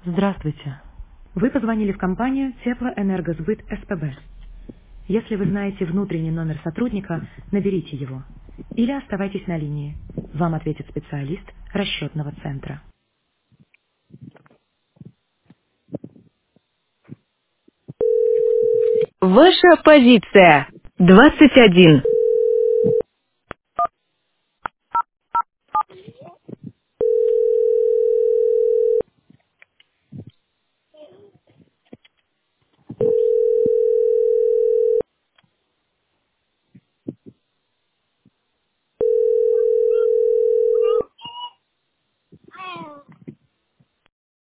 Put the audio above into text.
Здравствуйте. Вы позвонили в компанию Теплоэнергосбыт СПБ. Если вы знаете внутренний номер сотрудника, наберите его. Или оставайтесь на линии. Вам ответит специалист расчетного центра. Ваша позиция 21.